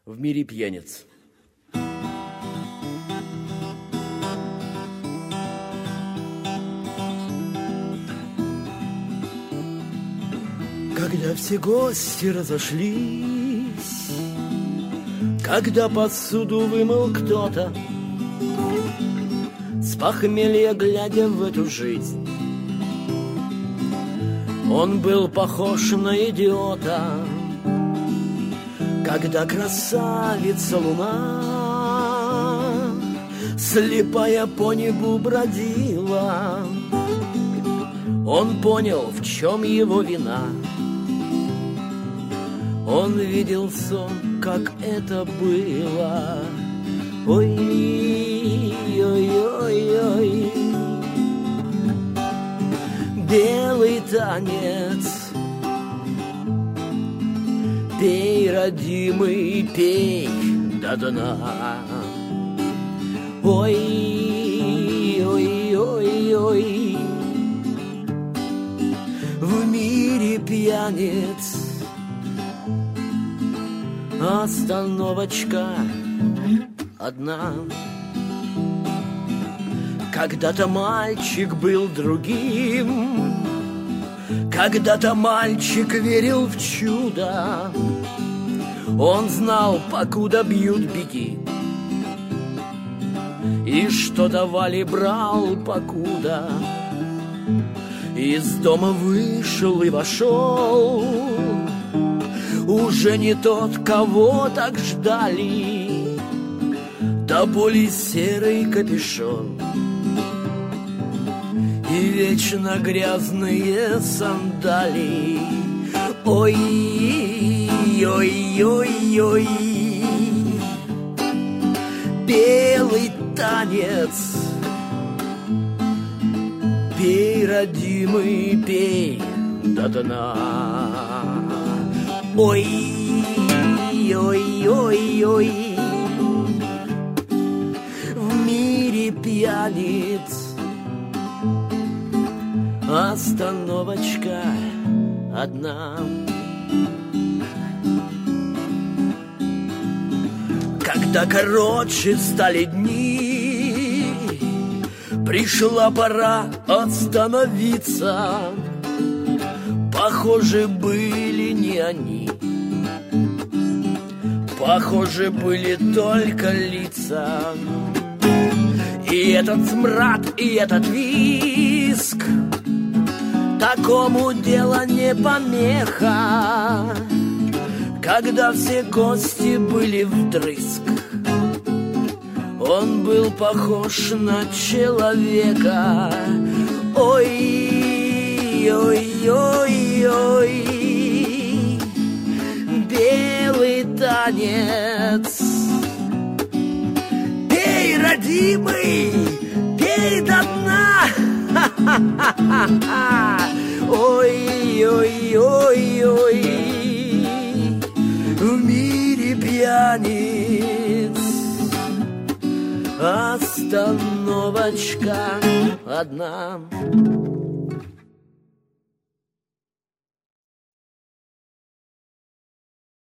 в мире пьяниц. Когда все гости разошлись, когда посуду вымыл кто-то, с похмелья глядя в эту жизнь, он был похож на идиота. Когда красавица луна, слепая по небу бродила, он понял, в чем его вина. Он видел сон, как это было. Ой-ой-ой-ой, белый танец. Пей, родимый, пей до дна. Ой-ой-ой-ой, в мире пьяниц остановочка одна. Когда-то мальчик был другим, когда-то мальчик верил в чудо. Он знал, покуда бьют, беги, и что давали, брал, покуда. Из дома вышел и вошел уже не тот, кого так ждали, до боли серый капюшон и вечно грязные сандали. Ой-ой-ой-ой, белый танец. Пей, родимый, пей до дна. Ой-ой-ой-ой, в мире пьяниц остановочка одна. Когда короче стали дни, пришла пора остановиться. Похоже, были не они, похоже, были только лица. И этот смрад, и этот виск такому дело не помеха. Когда все гости были вдрызг, он был похож на человека. Ой-ой-ой-ой, белый танец. Пей, родимый, пей до дна. Ой-ой-ой-ой, в мире пьяниц остановочка одна.